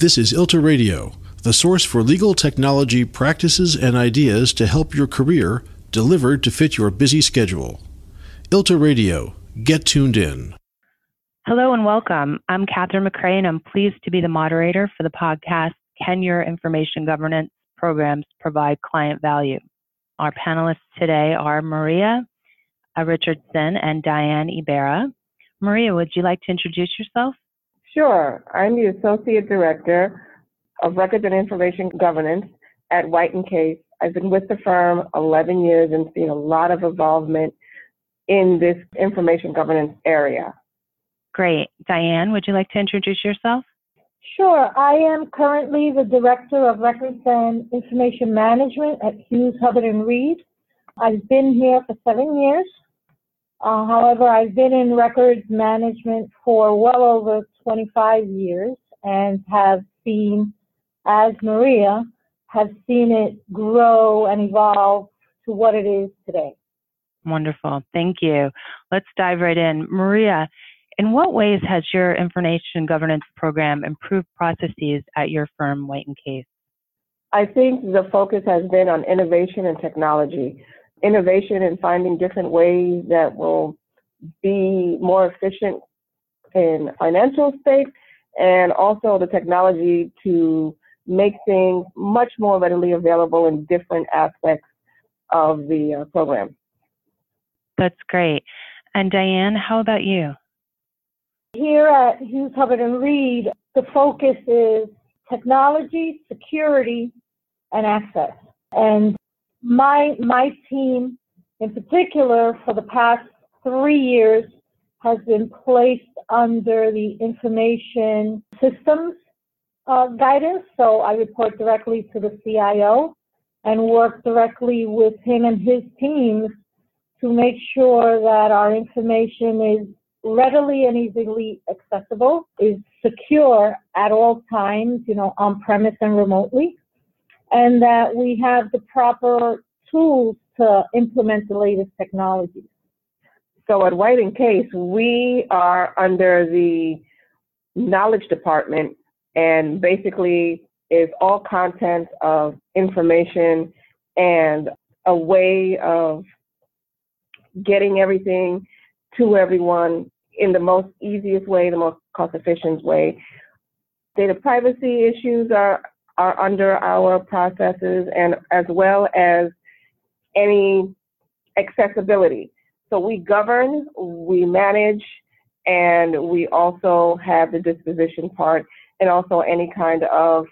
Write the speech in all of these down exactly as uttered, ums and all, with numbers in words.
This is ILTA Radio, the source for legal technology practices and ideas to help your career, delivered to fit your busy schedule. ILTA Radio. Get tuned in. Hello and welcome. I'm Catherine McCrae, and I'm pleased to be the moderator for the podcast, Can Your Information Governance Programs Provide Client Value? Our panelists today are Maria Richardson and Diane Ibarra. Maria, would you like to introduce yourself? Sure. I'm the Associate Director of Records and Information Governance at White and Case. I've been with the firm eleven years and seen a lot of involvement in this information governance area. Great. Diane, would you like to introduce yourself? Sure. I am currently the Director of Records and Information Management at Hughes, Hubbard and Reed. I've been here for seven years. Uh, however, I've been in records management for well over twenty-five years and have seen, as Maria, have seen it grow and evolve to what it is today. Wonderful. Thank you. Let's dive right in. Maria, in what ways has your information governance program improved processes at your firm, White and Case? I think the focus has been on innovation and technology. Innovation and finding different ways that will be more efficient in financial space, and also the technology to make things much more readily available in different aspects of the uh, program. That's great. And Diane, how about you? Here at Hughes, Hubbard and Reed, the focus is technology, security, and access. And my my team in particular for the past three years has been placed under the information systems uh, guidance. So I report directly to the C I O and work directly with him and his teams to make sure that our information is readily and easily accessible, is secure at all times, you know, on-premise and remotely, and that we have the proper tools to implement the latest technologies. So at White and Case, we are under the knowledge department, and basically is all content of information and a way of getting everything to everyone in the most easiest way, the most cost-efficient way. Data privacy issues are, are under our processes, and as well as any accessibility. So we govern, we manage, and we also have the disposition part, and also any kind of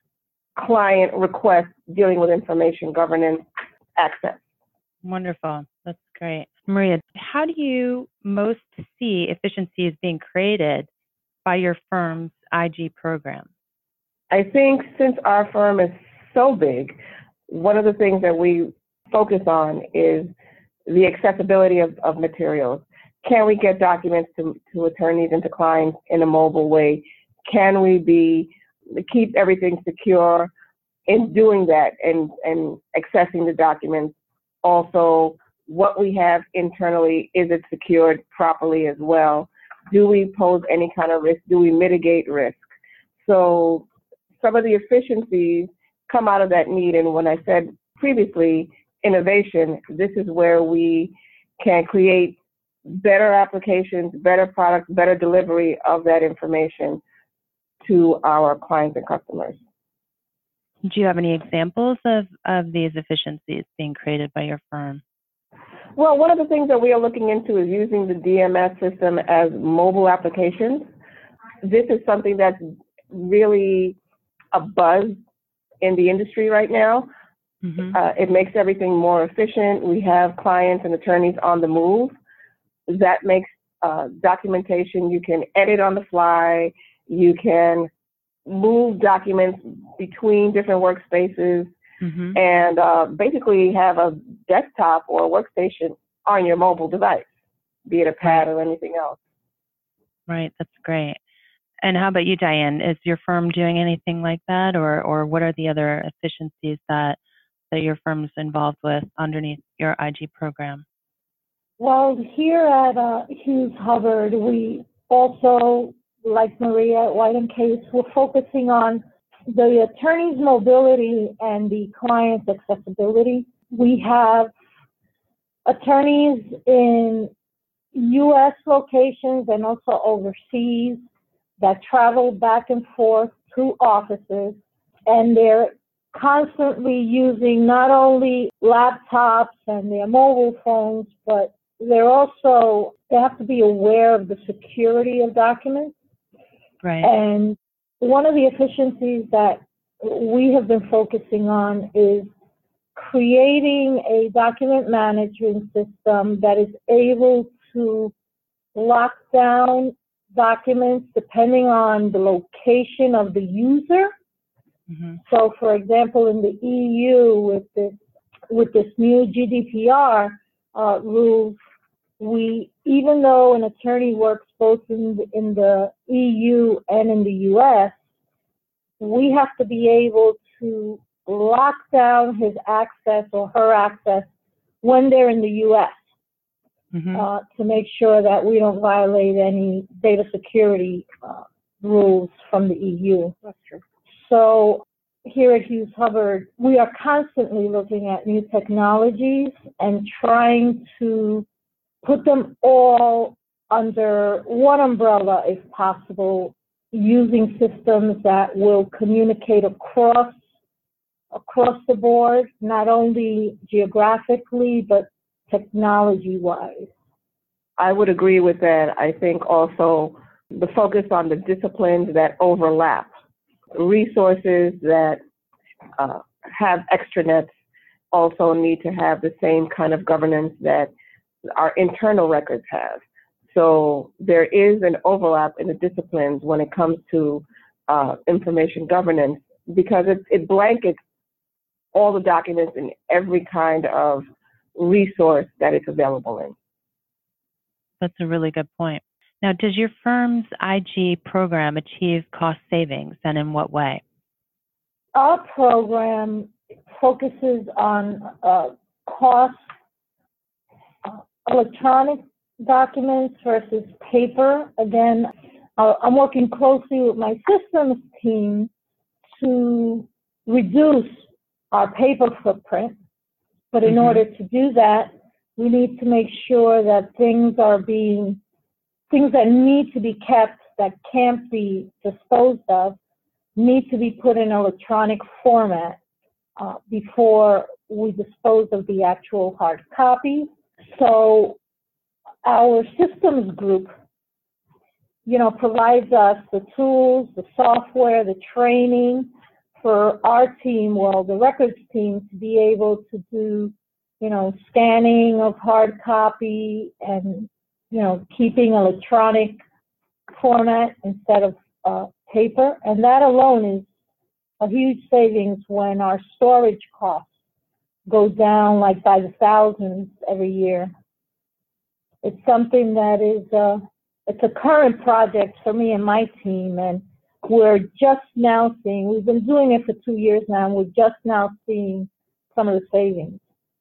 client request dealing with information governance access. Wonderful. That's great. Maria, how do you most see efficiencies being created by your firm's I G program? I think since our firm is so big, one of the things that we focus on is the accessibility of, of materials. Can we get documents to, to attorneys and to clients in a mobile way? Can we be keep everything secure in doing that and, and accessing the documents? Also, what we have internally, is it secured properly as well? Do we pose any kind of risk? Do we mitigate risk? So some of the efficiencies come out of that need. And when I said previously, innovation, this is where we can create better applications, better products, better delivery of that information to our clients and customers. Do you have any examples of, of these efficiencies being created by your firm? Well, one of the things that we are looking into is using the D M S system as mobile applications. This is something that's really a buzz in the industry right now. Mm-hmm. Uh, it makes everything more efficient. We have clients and attorneys on the move. That makes uh, documentation, you can edit on the fly, you can move documents between different workspaces, mm-hmm. and uh, basically have a desktop or a workstation on your mobile device, be it a pad or anything else. Right, that's great. And how about you, Diane? Is your firm doing anything like that, or, or what are the other efficiencies that that your firm's involved with underneath your I G program? Well, here at uh, Hughes Hubbard, we also like Maria at White and Case, we're focusing on the attorney's mobility and the client's accessibility. We have attorneys in U S locations and also overseas that travel back and forth to offices, and they're constantly using not only laptops and their mobile phones, but they're also, they have to be aware of the security of documents. Right. And one of the efficiencies that we have been focusing on is creating a document management system that is able to lock down documents depending on the location of the user. Mm-hmm. So, for example, in the E U with this with this new G D P R uh, rules, we even though an attorney works both in the, in the E U and in the U S, we have to be able to lock down his access or her access when they're in the U S. Mm-hmm. uh, to make sure that we don't violate any data security uh, rules from the E U. That's true. So here at Hughes Hubbard, we are constantly looking at new technologies and trying to put them all under one umbrella if possible, using systems that will communicate across across the board, not only geographically, but technology-wise. I would agree with that. I think also the focus on the disciplines that overlap, resources that uh, have extranets also need to have the same kind of governance that our internal records have. So there is an overlap in the disciplines when it comes to uh, information governance, because it, it blankets all the documents in every kind of resource that it's available in. That's a really good point. Now, does your firm's I G program achieve cost savings, and in what way? Our program focuses on uh, cost, uh, electronic documents versus paper. Again, uh, I'm working closely with my systems team to reduce our paper footprint. But in mm-hmm. order to do that, we need to make sure that things are being, things that need to be kept, that can't be disposed of, need to be put in electronic format uh, before we dispose of the actual hard copy. So our systems group, you know, provides us the tools, the software, the training for our team, well, the records team, to be able to do, you know, scanning of hard copy and, you know, keeping electronic format instead of uh, paper. And that alone is a huge savings when our storage costs go down like by the thousands every year. It's something that is, uh, it's a current project for me and my team, and we're just now seeing, we've been doing it for two years now, and we're just now seeing some of the savings.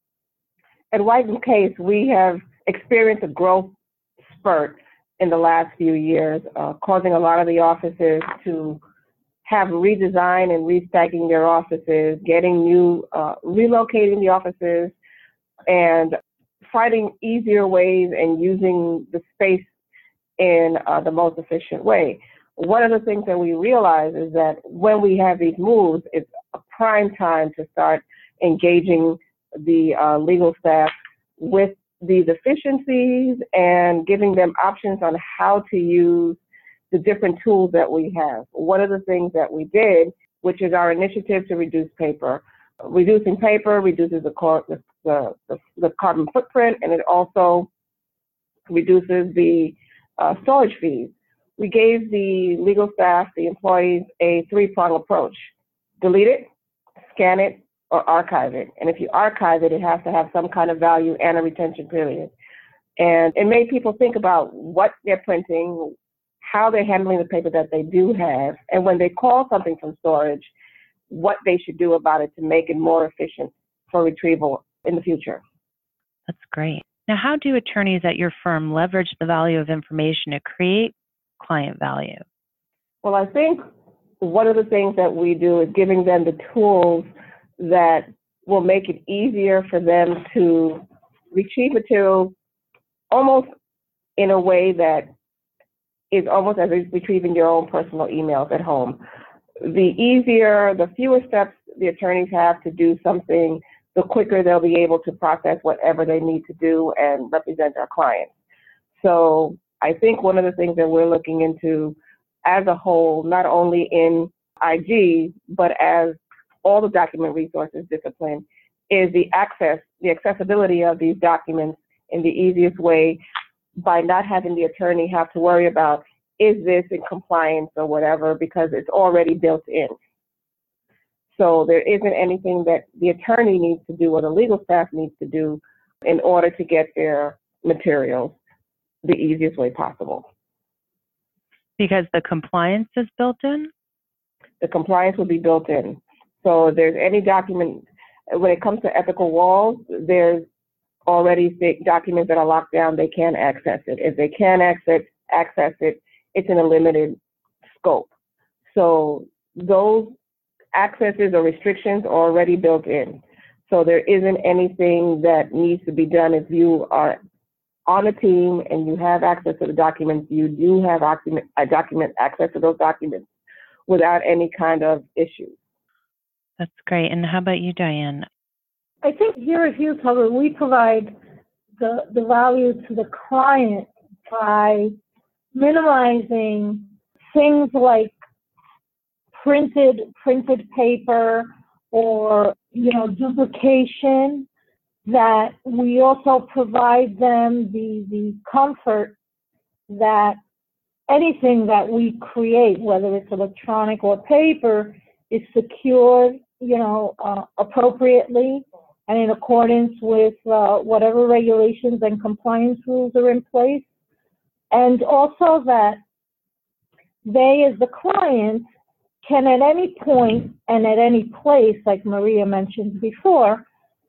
At White and Case, we have experienced a growth spurt in the last few years, uh, causing a lot of the offices to have redesign and restacking their offices, getting new, uh, relocating the offices, and finding easier ways and using the space in uh, the most efficient way. One of the things that we realize is that when we have these moves, it's a prime time to start engaging the uh, legal staff with these efficiencies and giving them options on how to use the different tools that we have. One of the things that we did, which is our initiative to reduce paper. Reducing paper reduces the, car- the, the, the carbon footprint, and it also reduces the uh, storage fees. We gave the legal staff, the employees, a three-prong approach. Delete it, scan it, or archive it. And if you archive it, it has to have some kind of value and a retention period. And it made people think about what they're printing, how they're handling the paper that they do have, and when they call something from storage, what they should do about it to make it more efficient for retrieval in the future. That's great. Now, how do attorneys at your firm leverage the value of information to create client value? Well, I think one of the things that we do is giving them the tools that will make it easier for them to retrieve materials almost in a way that is almost as if retrieving your own personal emails at home. The easier, the fewer steps the attorneys have to do something, the quicker they'll be able to process whatever they need to do and represent our clients. So I think one of the things that we're looking into as a whole, not only in I G, but as all the document resources discipline, is the access, the accessibility of these documents in the easiest way by not having the attorney have to worry about, is this in compliance or whatever, because it's already built in. So there isn't anything that the attorney needs to do or the legal staff needs to do in order to get their materials the easiest way possible. Because the compliance is built in? The compliance will be built in. So if there's any document, when it comes to ethical walls, there's already documents that are locked down, they can't access it. If they can access, access it, it's in a limited scope. So those accesses or restrictions are already built in. So there isn't anything that needs to be done. If you are on a team and you have access to the documents, you do have document, uh, document access to those documents without any kind of issues. That's great. And how about you, Diane? I think here at Hughes Hubbard, we provide the, the value to the client by minimizing things like printed printed paper or, you know, duplication, that we also provide them the, the comfort that anything that we create, whether it's electronic or paper, is secured, you know, uh, appropriately and in accordance with uh, whatever regulations and compliance rules are in place. And also that they, as the client, can at any point and at any place, like Maria mentioned before,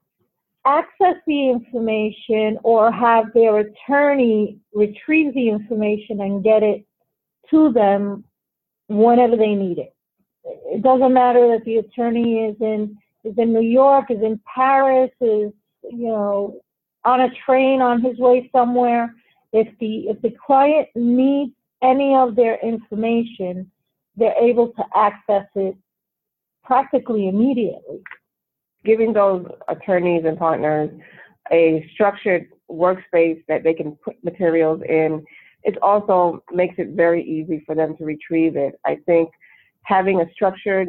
access the information or have their attorney retrieve the information and get it to them whenever they need it. It doesn't matter that the attorney is in is in New York, is in Paris, is, you know, on a train on his way somewhere. If the if the client needs any of their information, they're able to access it practically immediately. Giving those attorneys and partners a structured workspace that they can put materials in, it also makes it very easy for them to retrieve it. I think having a structured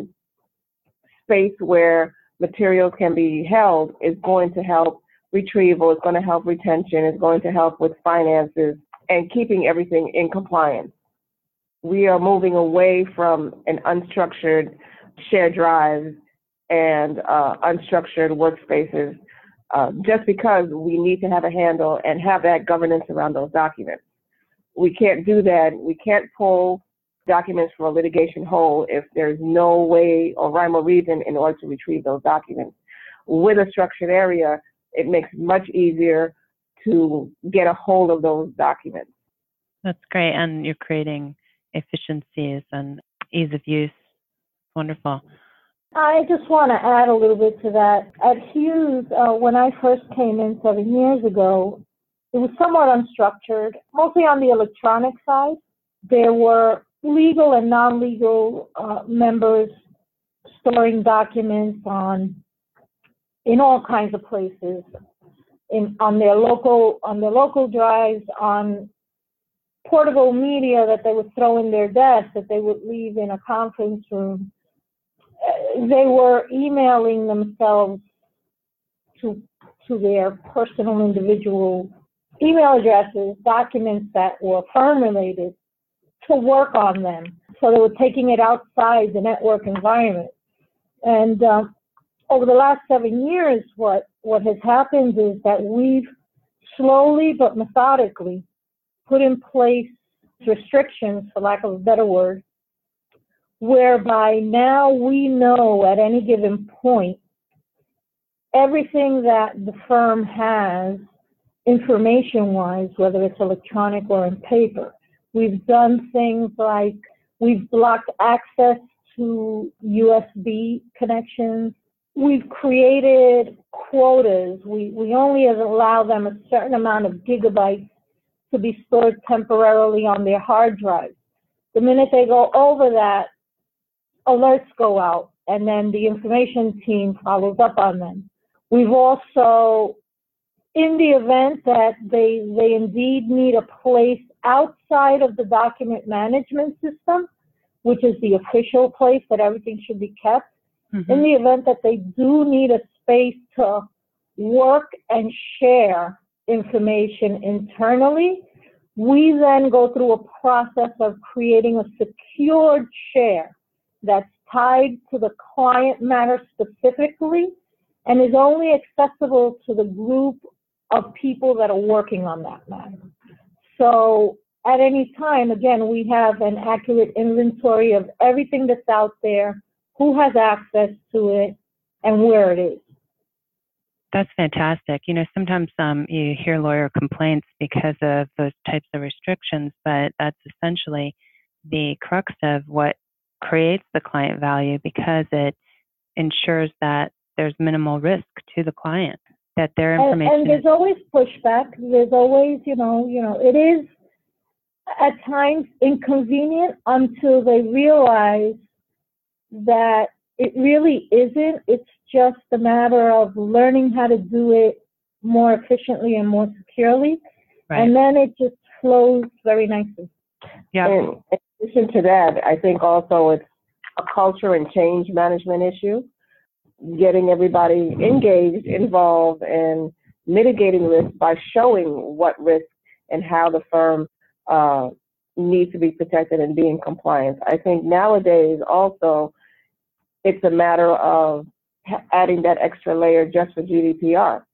space where materials can be held is going to help retrieval, it's going to help retention, it's going to help with finances and keeping everything in compliance. We are moving away from an unstructured shared drives and uh, unstructured workspaces uh, just because we need to have a handle and have that governance around those documents. We can't do that. We can't pull documents from a litigation whole if there's no way or rhyme or reason in order to retrieve those documents. With a structured area, it makes it much easier to get a hold of those documents. That's great. And you're creating efficiencies and ease of use. Wonderful. I just want to add a little bit to that. At Hughes, uh, when I first came in seven years ago, it was somewhat unstructured, mostly on the electronic side. There were legal and non-legal uh, members storing documents on in all kinds of places, in on their local on their local drives, on portable media that they would throw in their desk that they would leave in a conference room. They were emailing themselves to to their personal individual email addresses, documents that were firm related, to work on them. So they were taking it outside the network environment. And uh, over the last seven years, what, what has happened is that we've slowly but methodically put in place restrictions, for lack of a better word, whereby now we know at any given point everything that the firm has information-wise, whether it's electronic or in paper. We've done things like We've blocked access to U S B connections. We've created quotas. We, we only allow them a certain amount of gigabytes to be stored temporarily on their hard drives. The minute they go over that, alerts go out, and then the information team follows up on them. We've also, in the event that they, they indeed need a place outside of the document management system, which is the official place that everything should be kept, mm-hmm. in the event that they do need a space to work and share information internally, we then go through a process of creating a secured share that's tied to the client matter specifically and is only accessible to the group of people that are working on that matter. So at any time, again, we have an accurate inventory of everything that's out there, who has access to it, and where it is. That's fantastic. You know, sometimes um, you hear lawyer complaints because of those types of restrictions, but that's essentially the crux of what creates the client value, because it ensures that there's minimal risk to the client, that their information. And, and there's is- always pushback. There's always, you know, you know, it is at times inconvenient until they realize that it really isn't. It's just a matter of learning how to do it more efficiently and more securely. Right. And then it just flows very nicely. Yeah. And in addition to that, I think also it's a culture and change management issue. Getting everybody engaged, involved, and mitigating risk by showing what risk and how the firm uh, needs to be protected and be in compliance. I think nowadays also it's a matter of adding that extra layer just for G D P R.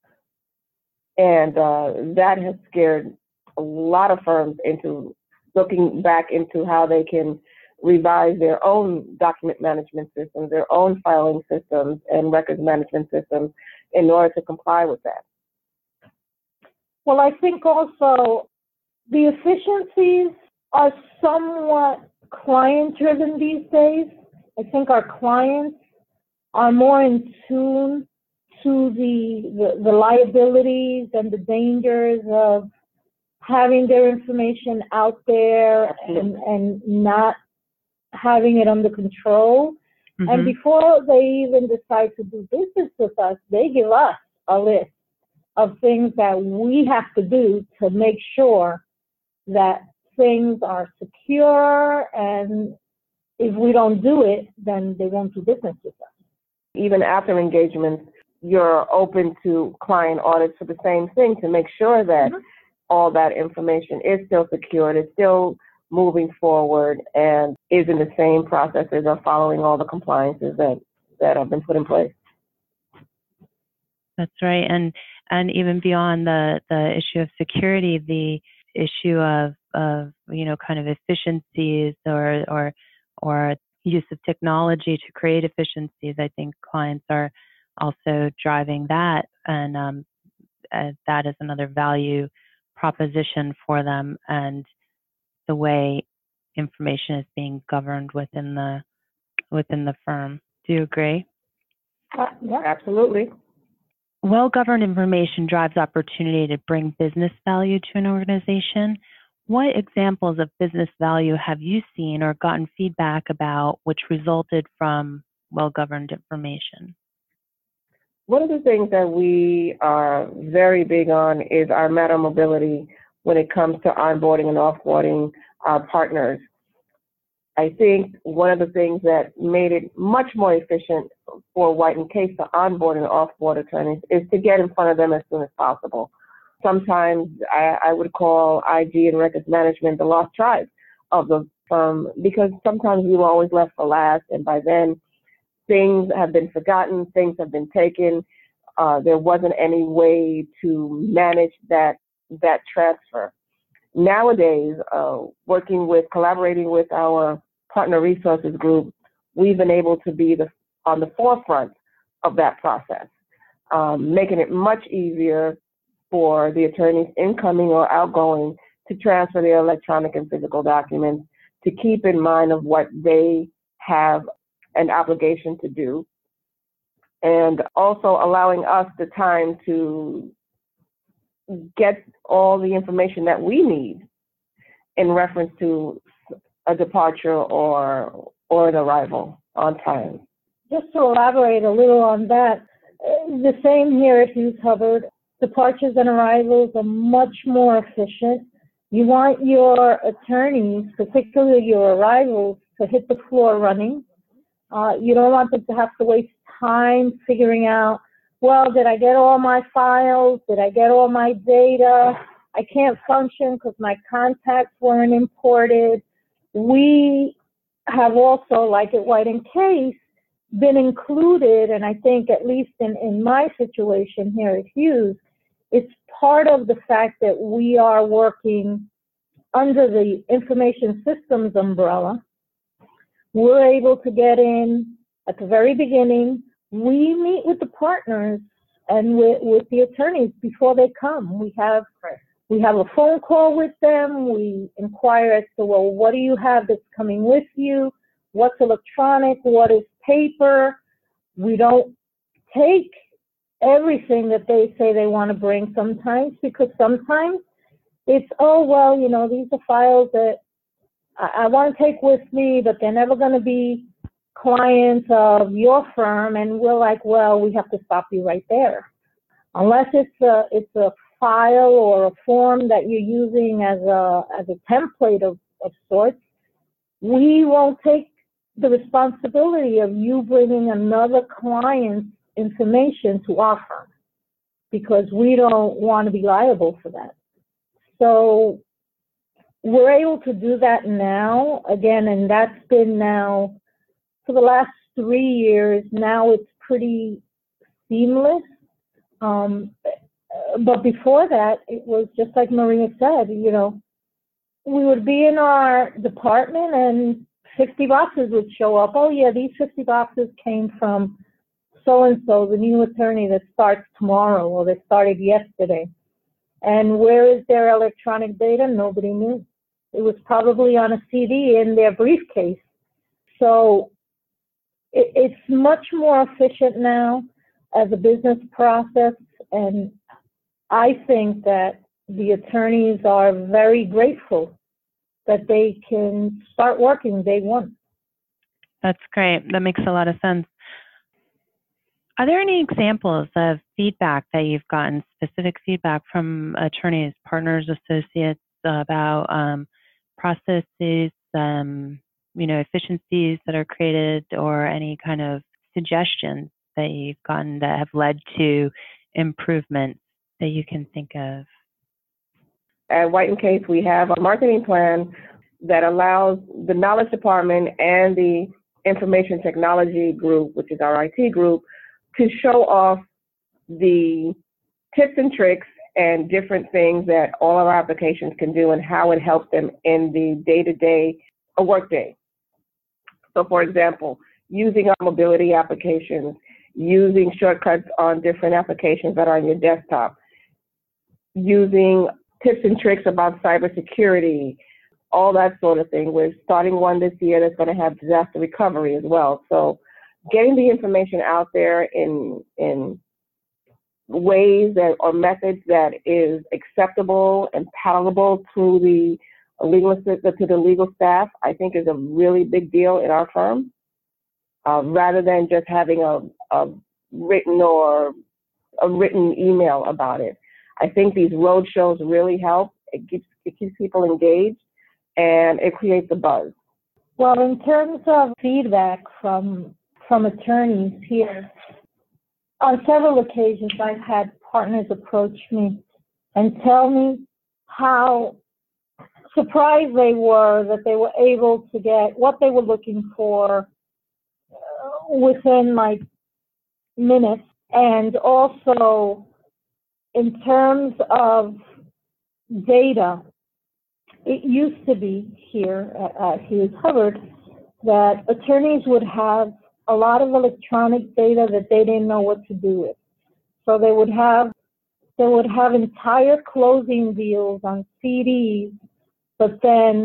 And uh, that has scared a lot of firms into looking back into how they can revise their own document management systems, their own filing systems, and records management systems in order to comply with that. Well, I think also the efficiencies are somewhat client-driven these days. I think our clients are more in tune to the, the, the liabilities and the dangers of having their information out there and, and not having it under control. Mm-hmm. And before they even decide to do business with us, they give us a list of things that we have to do to make sure that things are secure, and if we don't do it, then they won't do business with us. Even after engagements, you're open to client audits for the same thing to make sure that mm-hmm. all that information is still secured, is still moving forward, and is in the same processes of following all the compliances that, that have been put in place. That's right. And and even beyond the, the issue of security, the issue of, of you know, kind of efficiencies or or or use of technology to create efficiencies, I think clients are also driving that, and um, uh, that is another value proposition for them, and the way information is being governed within the within the firm. Do you agree? Uh, yeah, absolutely. Well-governed information drives opportunity to bring business value to an organization. What examples of business value have you seen or gotten feedback about which resulted from well-governed information? One of the things that we are very big on is our matter mobility when it comes to onboarding and offboarding our partners. I think one of the things that made it much more efficient for White and Case to onboard and offboard attorneys is to get in front of them as soon as possible. Sometimes I, I would call I G and records management the lost tribe of the firm, because sometimes we were always left for last, and by then things have been forgotten, things have been taken. Uh, there wasn't any way to manage that that transfer. Nowadays, uh, working with, collaborating with our partner resources group, we've been able to be the, on the forefront of that process, um, making it much easier for the attorneys incoming or outgoing to transfer their electronic and physical documents to keep in mind of what they have an obligation to do, and also allowing us the time to get all the information that we need in reference to a departure or or an arrival on time. Just to elaborate a little on that, the same here at Hughes Hubbard. Departures and arrivals are much more efficient. You want your attorneys, particularly your arrivals, to hit the floor running. Uh, you don't want them to have to waste time figuring out, well, did I get all my files? Did I get all my data? I can't function because my contacts weren't imported. We have also, like at White and Case, been included, and I think at least in, in my situation here at Hughes, it's part of the fact that we are working under the information systems umbrella. We're able to get in at the very beginning. We meet with the partners and with, with the attorneys before they come. We have we have a phone call with them. We inquire as to, well, what do you have that's coming with you? What's electronic? What is paper? We don't take everything that they say they want to bring sometimes, because sometimes it's, oh, well, you know, these are files that I, I want to take with me, but they're never going to be clients of your firm. And we're like, well, we have to stop you right there. Unless it's a, it's a file or a form that you're using as a, as a template of, of sorts, we won't take the responsibility of you bringing another client's information to our firm, because we don't want to be liable for that. So we're able to do that now, again, and that's been now for the last three years. Now it's pretty seamless. Um, but before that, it was just like Maria said, you know, we would be in our department and fifty boxes would show up. Oh yeah, these fifty boxes came from so-and-so, the new attorney that starts tomorrow or that started yesterday. And where is their electronic data? Nobody knew. It was probably on a C D in their briefcase. So it, it's much more efficient now as a business process. And I think that the attorneys are very grateful that they can start working day one. That's great. That makes a lot of sense. Are there any examples of feedback that you've gotten, specific feedback from attorneys, partners, associates about um, processes, um, you know, efficiencies that are created, or any kind of suggestions that you've gotten that have led to improvements that you can think of? At White and Case, we have a marketing plan that allows the knowledge department and the information technology group, which is our I T group, to show off the tips and tricks and different things that all of our applications can do and how it helps them in the day-to-day, a workday. So for example, using our mobility applications, using shortcuts on different applications that are on your desktop, using tips and tricks about cybersecurity, all that sort of thing. We're starting one this year that's going to have disaster recovery as well. So getting the information out there in in ways that or methods that is acceptable and palatable to the legal to the legal staff, I think is a really big deal in our firm. Uh, rather than just having a, a written or a written email about it, I think these road shows really help. It keeps it keeps people engaged, and it creates a buzz. Well, in terms of feedback from from attorneys here, on several occasions I've had partners approach me and tell me how surprised they were that they were able to get what they were looking for uh, within like minutes. And also in terms of data, it used to be here at, at Hughes Hubbard that attorneys would have a lot of electronic data that they didn't know what to do with. So they would have they would have entire closing deals on C Ds, but then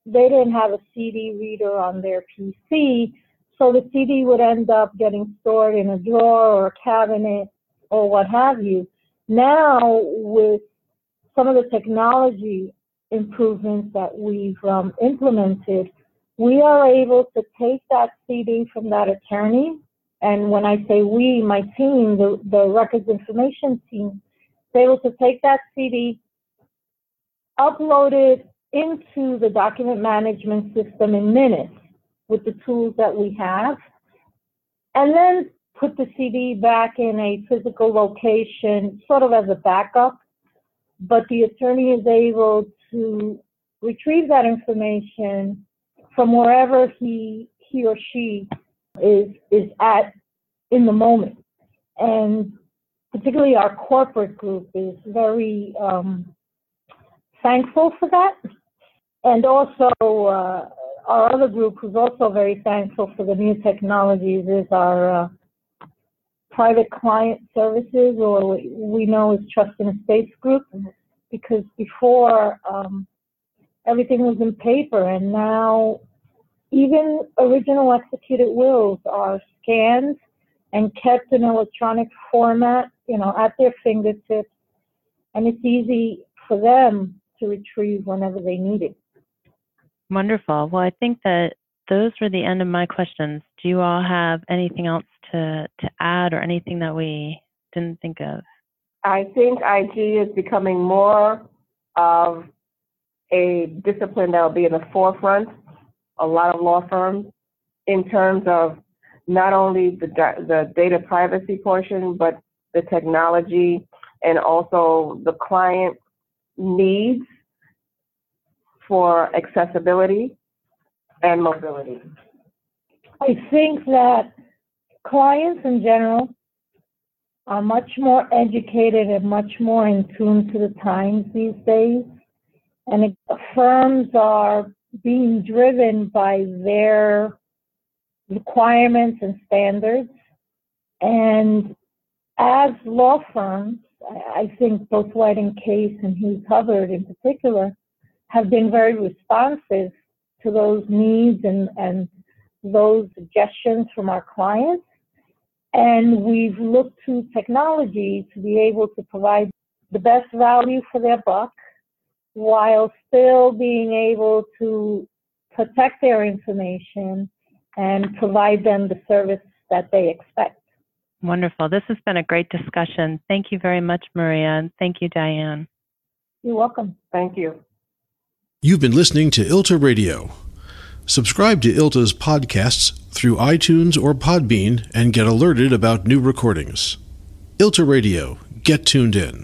they didn't have a C D reader on their P C, so the C D would end up getting stored in a drawer or a cabinet or what have you. Now, with some of the technology improvements that we've um, implemented, we are able to take that C D from that attorney, and when I say we, my team, the, the records information team, is able to take that C D, upload it into the document management system in minutes with the tools that we have, and then put the C D back in a physical location, sort of as a backup, but the attorney is able to retrieve that information from wherever he he or she is is at in the moment. And particularly our corporate group is very um, thankful for that. And also uh, our other group who's also very thankful for the new technologies is our uh, private client services, or we know as Trust and Estates Group, because before um, everything was in paper, and now even original executed wills are scanned and kept in electronic format, you know, at their fingertips, and it's easy for them to retrieve whenever they need it. Wonderful. Well, I think that those were the end of my questions. Do you all have anything else to, to add, or anything that we didn't think of? I think I G is becoming more of a discipline that will be in the forefront, a lot of law firms, in terms of not only the, the data privacy portion, but the technology and also the client needs for accessibility and mobility. I think that clients in general are much more educated and much more in tune to the times these days. And it, firms are being driven by their requirements and standards. And as law firms, I think both White and Case and Hughes Hubbard in particular have been very responsive to those needs and, and those suggestions from our clients. And we've looked to technology to be able to provide the best value for their buck while still being able to protect their information and provide them the service that they expect. Wonderful. This has been a great discussion. Thank you very much, Maria, and thank you, Diane. You're welcome. Thank you. You've been listening to ILTA Radio. Subscribe to ILTA's podcasts through iTunes or Podbean and get alerted about new recordings. ILTA Radio. Get tuned in.